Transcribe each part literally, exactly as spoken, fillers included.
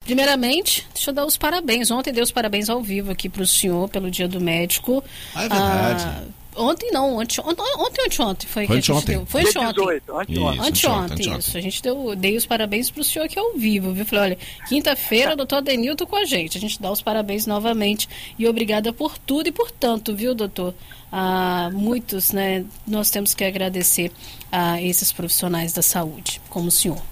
Primeiramente, deixa eu dar os parabéns. Ontem dei os parabéns ao vivo aqui para o senhor pelo Dia do Médico. Ah, é verdade. Ah, ontem não, ontem, ontem, ontem, ontem, ontem foi, foi que a gente ontem. deu. Foi anteontem. Anteontem, anteontem, isso. A gente deu, dei os parabéns para o senhor aqui ao vivo, viu? Falei, olha, quinta-feira, doutor Adenilton com a gente. A gente dá os parabéns novamente e obrigada por tudo e por tanto, viu, doutor? Ah, muitos, né? Nós temos que agradecer a esses profissionais da saúde, como o senhor.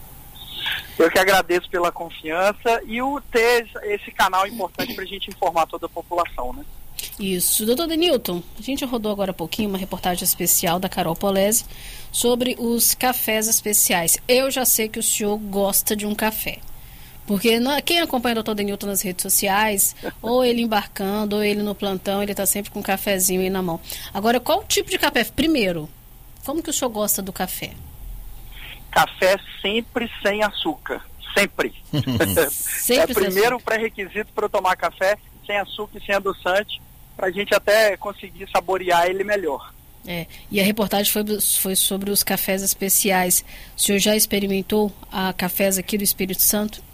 Eu que agradeço pela confiança e o ter esse canal importante para a gente informar toda a população, né? Isso. Doutor Adenilton, a gente rodou agora há pouquinho uma reportagem especial da Carol Polese sobre os cafés especiais. Eu já sei que o senhor gosta de um café. Porque quem acompanha o doutor Adenilton nas redes sociais, ou ele embarcando, ou ele no plantão, ele está sempre com um cafezinho aí na mão. Agora, qual o tipo de café? Primeiro, como que o senhor gosta do café? Café sempre sem açúcar. Sempre. sempre é o primeiro pré-requisito para eu tomar café sem açúcar e sem adoçante, para a gente até conseguir saborear ele melhor. É, e a reportagem foi, foi sobre os cafés especiais. O senhor já experimentou a cafés aqui do Espírito Santo?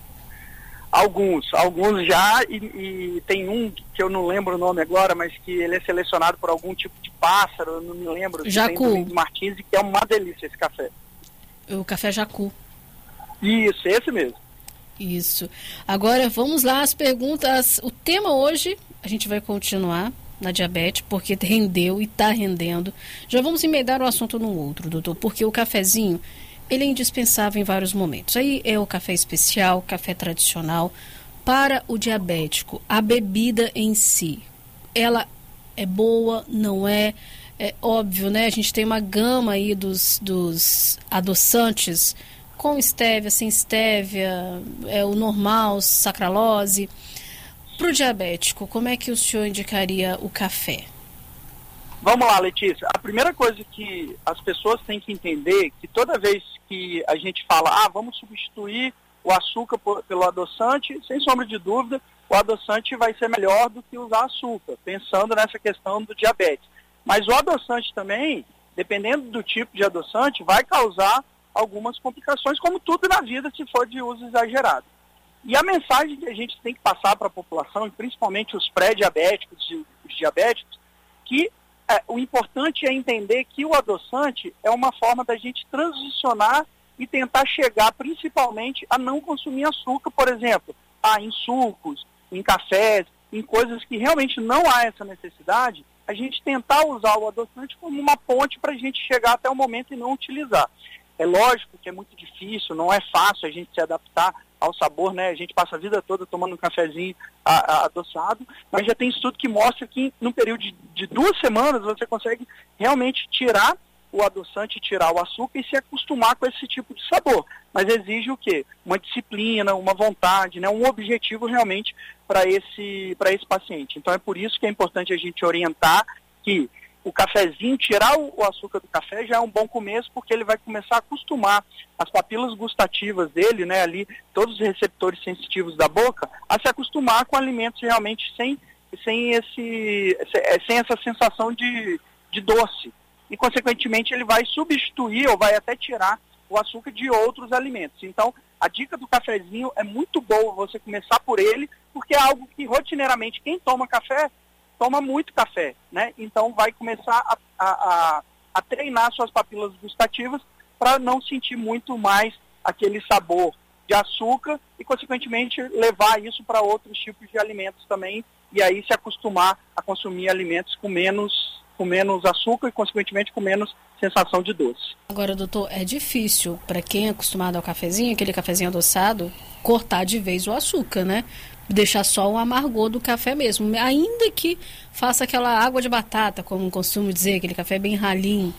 Alguns, alguns já, e, e tem um que eu não lembro o nome agora, mas que ele é selecionado por algum tipo de pássaro, eu não me lembro. Jacu. Tem do Martins, que é uma delícia esse café. O café Jacu. Isso, esse mesmo. Isso. Agora vamos lá as perguntas. O tema hoje, a gente vai continuar na diabetes, porque rendeu e está rendendo. Já vamos emendar um assunto no outro, doutor, porque o cafezinho, ele é indispensável em vários momentos. Aí é o café especial, café tradicional. Para o diabético, a bebida em si, ela é boa, não é? É óbvio, né? A gente tem uma gama aí dos, dos adoçantes, com estévia, sem estévia, é o normal, sacarose. Para o diabético, como é que o senhor indicaria o café? Vamos lá, Letícia. A primeira coisa que as pessoas têm que entender é que toda vez que a gente fala, ah, vamos substituir o açúcar por, pelo adoçante, sem sombra de dúvida, o adoçante vai ser melhor do que usar açúcar, pensando nessa questão do diabetes. Mas o adoçante também, dependendo do tipo de adoçante, vai causar algumas complicações, como tudo na vida, se for de uso exagerado. E a mensagem que a gente tem que passar para a população, e principalmente os pré-diabéticos e os diabéticos, que é, o importante é entender que o adoçante é uma forma da gente transicionar e tentar chegar principalmente a não consumir açúcar, por exemplo, ah, em sucos, em cafés, em coisas que realmente não há essa necessidade, a gente tentar usar o adoçante como uma ponte para a gente chegar até o momento e não utilizar. É lógico que é muito difícil, não é fácil a gente se adaptar ao sabor, né? A gente passa a vida toda tomando um cafezinho a, a, adoçado, mas já tem estudo que mostra que num período de, de duas semanas você consegue realmente tirar o adoçante, tirar o açúcar e se acostumar com esse tipo de sabor. Mas exige o quê? Uma disciplina, uma vontade, né? Um objetivo realmente para esse, para esse paciente. Então é por isso que é importante a gente orientar que o cafezinho, tirar o açúcar do café já é um bom começo, porque ele vai começar a acostumar as papilas gustativas dele, né, ali, todos os receptores sensitivos da boca, a se acostumar com alimentos realmente sem, sem, esse, sem essa sensação de, de doce. E, consequentemente, ele vai substituir ou vai até tirar o açúcar de outros alimentos. Então, a dica do cafezinho é muito boa você começar por ele, porque é algo que, rotineiramente, quem toma café, toma muito café, né? Então vai começar a, a, a, a treinar suas papilas gustativas para não sentir muito mais aquele sabor de açúcar e, consequentemente, levar isso para outros tipos de alimentos também e aí se acostumar a consumir alimentos com menos, com menos açúcar e, consequentemente, com menos sensação de doce. Agora, doutor, é difícil para quem é acostumado ao cafezinho, aquele cafezinho adoçado, cortar de vez o açúcar, né? Deixar só o amargor do café mesmo, ainda que faça aquela água de batata, como costumo dizer, aquele café bem ralinho.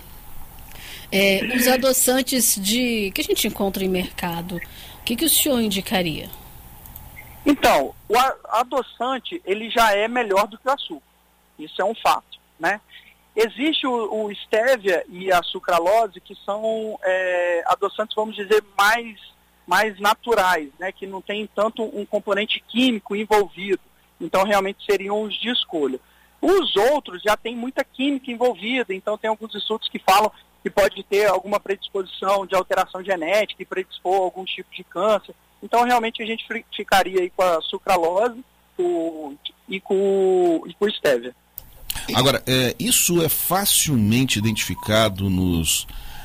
É, os adoçantes de que a gente encontra em mercado, o que, que o senhor indicaria? Então, o adoçante, ele já é melhor do que o açúcar. Isso é um fato, né? Existe o, o stevia e a sucralose, que são é, adoçantes, vamos dizer, mais... mais naturais, né, que não tem tanto um componente químico envolvido. Então, realmente seriam os de escolha. Os outros já tem muita química envolvida, então tem alguns estudos que falam que pode ter alguma predisposição de alteração genética e predispor a algum tipo de câncer. Então, realmente, a gente ficaria aí com a sucralose o, e com e com o stevia. Agora, é, isso é facilmente identificado nos,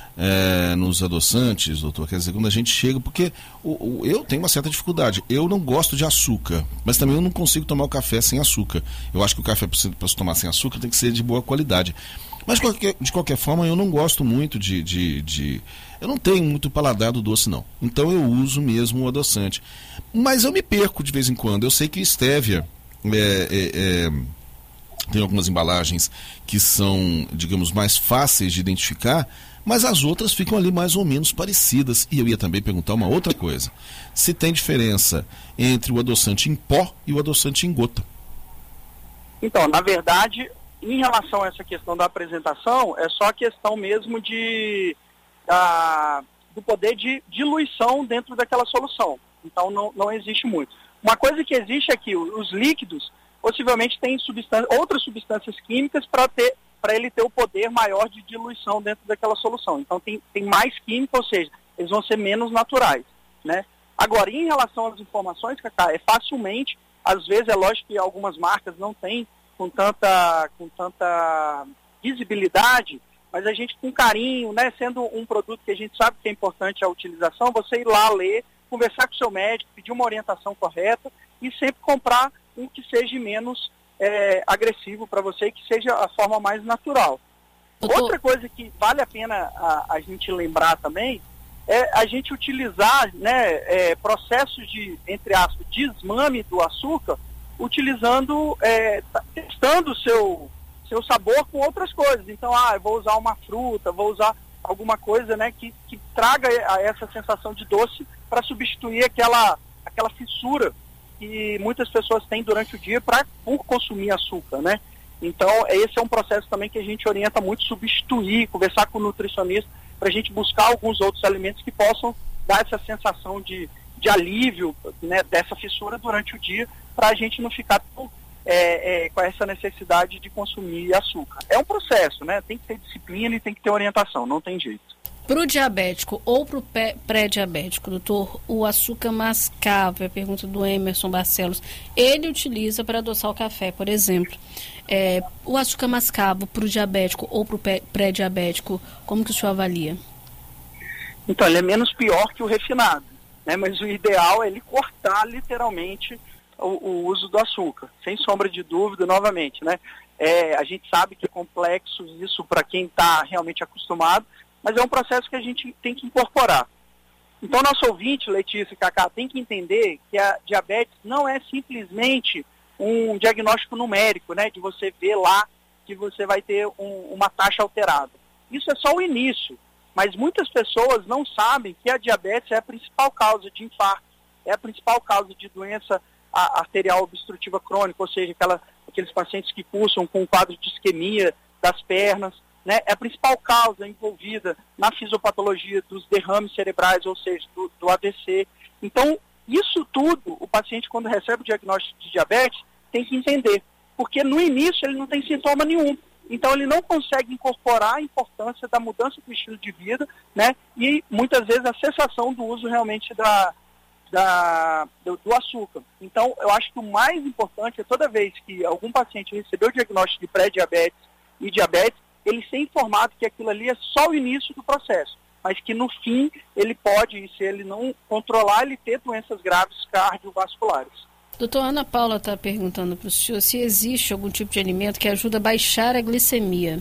é, nos adoçantes, doutor? Quer dizer, quando a gente chega, porque o, o, eu tenho uma certa dificuldade, eu não gosto de açúcar, mas também eu não consigo tomar o café sem açúcar. Eu acho que o café, para se tomar sem açúcar, tem que ser de boa qualidade. Mas, de qualquer, de qualquer forma, eu não gosto muito de, de, de... Eu não tenho muito paladar do doce, não. Então, eu uso mesmo o adoçante. Mas eu me perco de vez em quando. Eu sei que stevia é, é, é, tem algumas embalagens que são, digamos, mais fáceis de identificar, mas as outras ficam ali mais ou menos parecidas. E eu ia também perguntar uma outra coisa. Se tem diferença entre o adoçante em pó e o adoçante em gota. Então, na verdade... Em relação a essa questão da apresentação, é só a questão mesmo de, da, do poder de diluição dentro daquela solução. Então, não, não existe muito. Uma coisa que existe é que os líquidos possivelmente têm substância, outras substâncias químicas para ter, para ele ter o poder maior de diluição dentro daquela solução. Então, tem, tem mais química, ou seja, eles vão ser menos naturais, né? Agora, em relação às informações, Cacá, é facilmente, às vezes é lógico que algumas marcas não têm com tanta, com tanta visibilidade, mas a gente com carinho, né, sendo um produto que a gente sabe que é importante a utilização, você ir lá ler, conversar com o seu médico, pedir uma orientação correta e sempre comprar um que seja menos é, agressivo para você e que seja a forma mais natural. Doutor... Outra coisa que vale a pena a, a gente lembrar também é a gente utilizar, né, é, processos de, entre aspas, desmame do açúcar, utilizando, é, testando o seu, seu sabor com outras coisas. Então, ah, eu vou usar uma fruta, vou usar alguma coisa, né, que, que traga a essa sensação de doce para substituir aquela, aquela fissura que muitas pessoas têm durante o dia pra, por consumir açúcar, né? Então, esse é um processo também que a gente orienta muito, substituir, conversar com o nutricionista, para a gente buscar alguns outros alimentos que possam dar essa sensação de, de alívio, né, dessa fissura durante o dia, para a gente não ficar tão, é, é, com essa necessidade de consumir açúcar. É um processo, né? Tem que ter disciplina e tem que ter orientação, não tem jeito. Para o diabético ou para o pré-diabético, doutor, o açúcar mascavo, é a pergunta do Emerson Barcelos, ele utiliza para adoçar o café, por exemplo. É, o açúcar mascavo para o diabético ou para o pré-diabético, como que o senhor avalia? Então, ele é menos pior que o refinado, né? Mas o ideal é ele cortar literalmente o, o uso do açúcar, sem sombra de dúvida, novamente, né? É, a gente sabe que é complexo isso para quem está realmente acostumado, mas é um processo que a gente tem que incorporar. Então, nosso ouvinte, Letícia e Cacá, tem que entender que a diabetes não é simplesmente um diagnóstico numérico, né? De você ver lá que você vai ter um, uma taxa alterada. Isso é só o início, mas muitas pessoas não sabem que a diabetes é a principal causa de infarto, é a principal causa de doença arterial obstrutiva crônica, ou seja, aquela, aqueles pacientes que cursam com um quadro de isquemia das pernas, né? É a principal causa envolvida na fisiopatologia dos derrames cerebrais, ou seja, do, do A V C. Então, isso tudo, o paciente, quando recebe o diagnóstico de diabetes, tem que entender, porque no início ele não tem sintoma nenhum. Então, ele não consegue incorporar a importância da mudança do estilo de vida, né? E, muitas vezes, a cessação do uso realmente da, da, do, do açúcar. Então, eu acho que o mais importante é toda vez que algum paciente recebeu o diagnóstico de pré-diabetes e diabetes, ele ser informado que aquilo ali é só o início do processo, mas que no fim ele pode, se ele não controlar, ele ter doenças graves cardiovasculares. Doutor, Ana Paula está perguntando para o senhor se existe algum tipo de alimento que ajuda a baixar a glicemia.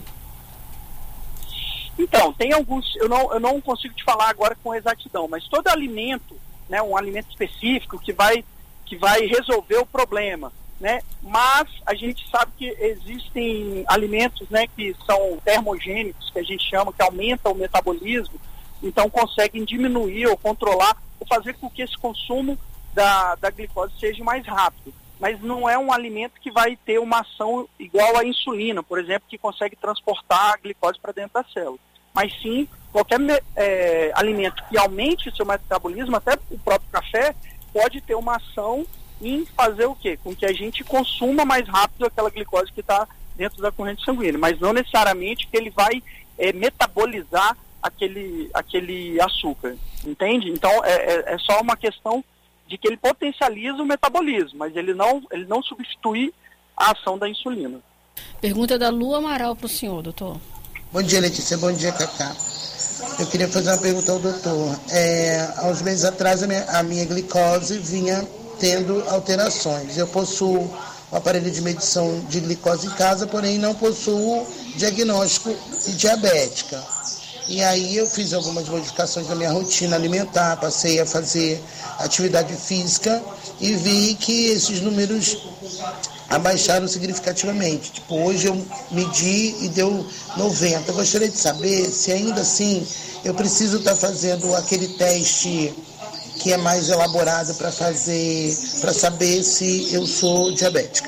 Então, tem alguns, eu não, eu não consigo te falar agora com exatidão, mas todo alimento, né, um alimento específico que vai, que vai resolver o problema, né? Mas a gente sabe que existem alimentos, né, que são termogênicos, que a gente chama, que aumentam o metabolismo, então conseguem diminuir ou controlar, ou fazer com que esse consumo da, da glicose seja mais rápido. Mas não é um alimento que vai ter uma ação igual à insulina, por exemplo, que consegue transportar a glicose para dentro da célula. Mas sim, qualquer é, alimento que aumente o seu metabolismo, até o próprio café, pode ter uma ação em fazer o quê? Com que a gente consuma mais rápido aquela glicose que está dentro da corrente sanguínea, mas não necessariamente que ele vai é, metabolizar aquele, aquele açúcar, entende? Então é, é, é só uma questão de que ele potencializa o metabolismo, mas ele não, ele não substitui a ação da insulina. Pergunta da Lu Amaral para o senhor, doutor. Bom dia, Letícia. Bom dia, Cacá. Eu queria fazer uma pergunta ao doutor. É, há uns meses atrás, a minha, a minha glicose vinha tendo alterações. Eu possuo o aparelho de medição de glicose em casa, porém não possuo diagnóstico de diabética. E aí eu fiz algumas modificações na minha rotina alimentar, passei a fazer atividade física e vi que esses números abaixaram significativamente. Tipo, hoje eu medi e deu noventa. Eu gostaria de saber se ainda assim eu preciso estar fazendo aquele teste que é mais elaborado para fazer, para saber se eu sou diabética.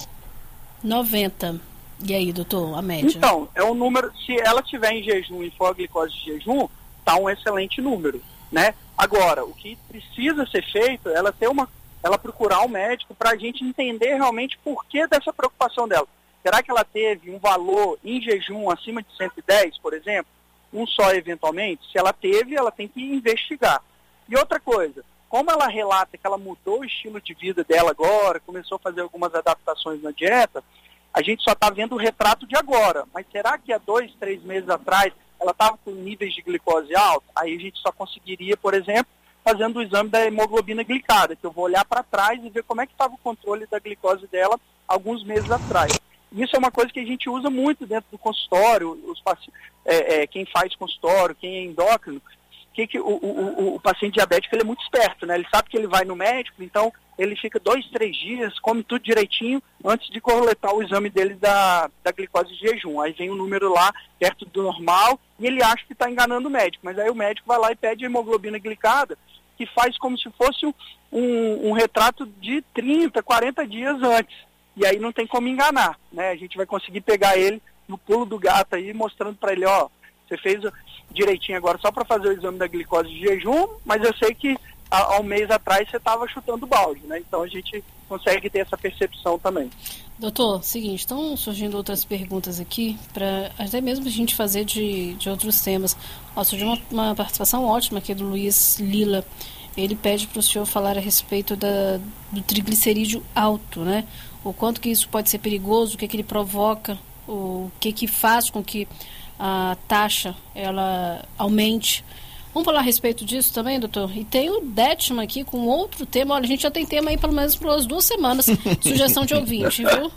noventa. E aí, doutor, a média? Então, é um número, se ela estiver em jejum e for a glicose de jejum, está um excelente número, né? Agora, o que precisa ser feito é ela ter uma, ela procurar um médico para a gente entender realmente por que dessa preocupação dela. Será que ela teve um valor em jejum acima de cento e dez, por exemplo? Um só eventualmente? Se ela teve, ela tem que investigar. E outra coisa, como ela relata que ela mudou o estilo de vida dela agora, começou a fazer algumas adaptações na dieta, a gente só está vendo o retrato de agora. Mas será que há dois, três meses atrás ela estava com níveis de glicose altos? Aí a gente só conseguiria, por exemplo, fazendo o exame da hemoglobina glicada, que eu vou olhar para trás e ver como é que estava o controle da glicose dela alguns meses atrás. Isso é uma coisa que a gente usa muito dentro do consultório, os paci- é, é, quem faz consultório, quem é endócrino, que, que o, o, o, o paciente diabético ele é muito esperto, né? Ele sabe que ele vai no médico, então ele fica dois, três dias, come tudo direitinho antes de coletar o exame dele da, da glicose de jejum. Aí vem o número lá perto do normal e ele acha que está enganando o médico, mas aí o médico vai lá e pede a hemoglobina glicada, que faz como se fosse um, um, um retrato de trinta, quarenta dias antes. E aí não tem como enganar, né? A gente vai conseguir pegar ele no pulo do gato aí, mostrando para ele, ó, você fez direitinho agora só para fazer o exame da glicose de jejum, mas eu sei que há, há um mês atrás você estava chutando balde, né? Então a gente consegue ter essa percepção também. Doutor, seguinte, estão surgindo outras perguntas aqui, para até mesmo a gente fazer de, de outros temas. Ó, surgiu uma, uma participação ótima aqui do Luiz Lila. Ele pede para o senhor falar a respeito da, do triglicerídeo alto, né? O quanto que isso pode ser perigoso, o que, que ele provoca, o que, que faz com que a taxa ela aumente. Vamos falar a respeito disso também, doutor? E tem o Detman aqui com outro tema. Olha, a gente já tem tema aí pelo menos por umas duas semanas. Sugestão de ouvinte, viu?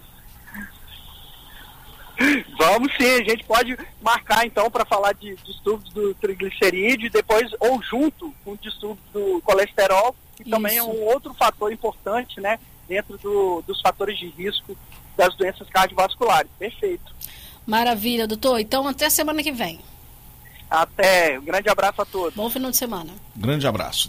Vamos sim, a gente pode marcar então para falar de distúrbios do triglicerídeo e depois, ou junto com o distúrbio do colesterol, que Isso. também é um outro fator importante, né, dentro do, dos fatores de risco das doenças cardiovasculares. Perfeito. Maravilha, doutor. Então, até semana que vem. Até. Um grande abraço a todos. Bom final de semana. Grande abraço.